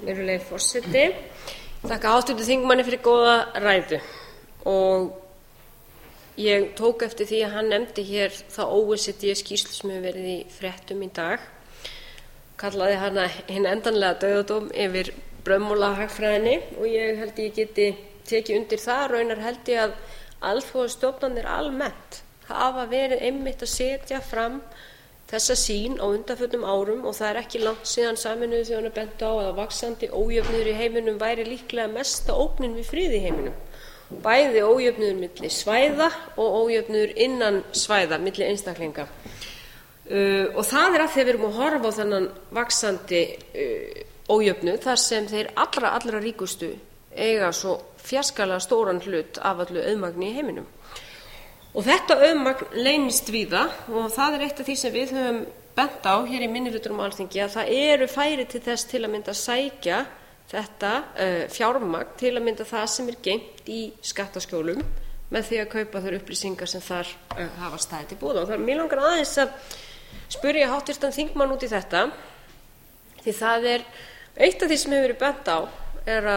Virðulegi forseti. Þakka hv. þingmanni fyrir góða ræðu og ég tók eftir því að hann nefndi hér þá OECD-skýrslu sem hefur verið í fréttum í dag, kallaði hana hinn endanlega dauðadóm yfir brauðmolahagfræðinni og ég held ég geti tekið undir það. Raunar held ég að alþjóðastofnanir almennt hafa verið einmitt að setja fram þessa sýn á undanförnum árum og það er ekki langt síðan Sameinuðu þjóðirnar bentu á að vaxandi ójöfnuður í heiminum væri líklega mesta ógnin við frið í heiminum. Bæði ójöfnuður milli svæða og ójöfnuður innan svæða, milli einstaklinga. Og það er að því að við erum að horfa á þennan vaxandi ójöfnuð þar sem þeir allra ríkustu eiga svo fjarskalega stóran hlut af öllu auðmagni í heiminum. Og þetta auðmagn leynist víða og það er eitt af því sem við höfum bent á hér í minnihlutanum á Alþingi að það eru færi til þess til að mynda að sækja þetta fjármagn til að mynda það sem er geymt í skattaskjólum með því að kaupa þær upplýsingar sem þar hafa staðið til boða. Og það mér langar aðeins að spyrja hv. þingmann út í þetta því það er eitt af því sem hefur verið bent á er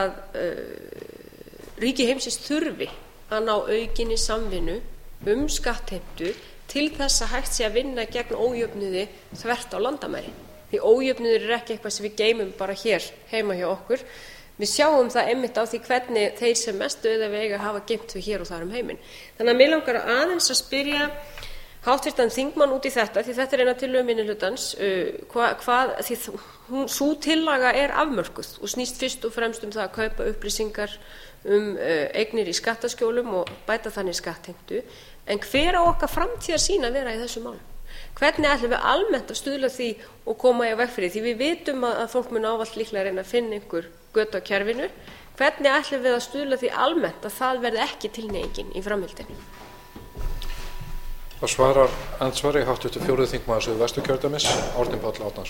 að ríki heimsins þurfi að ná aukinni samvinnu skattheimtu til þess að hægt sé að vinna gegn ójöfnuði þvert á landamæri. Því ójöfnuður er ekki eitthvað sem við geymum bara hér heima hjá okkur. Við sjáum það einmitt á því hvernig þeir sem mest auðæfi eiga hafa geymt þau hér og þar heiminn. Þannig að mig langar aðeins að spyrja hv. þingmann út í þetta, því þetta er eina tillögu minnihlutans, því sú tillaga er afmörkuð og snýst fyrst og fremst það að kaupa upplýsingar eignir í skattaskjólum og bæta þannig skattheimtu. En hver á okkar framtíðarsýn að vera í þessu málum? Hvernig ætlum við almennt að stuðla því og koma í veg fyrir því við vitum að fólk mun ávallt líklega reyna að finna einhver götu á kerfinu. Hvernig ætlum við að stuðla því almennt að það verði ekki tilhneigingin í framhaldinu? Það svarar andsvari hv. 4. þingmaður Suðvesturkjördæmis, Árni Páll Árnason.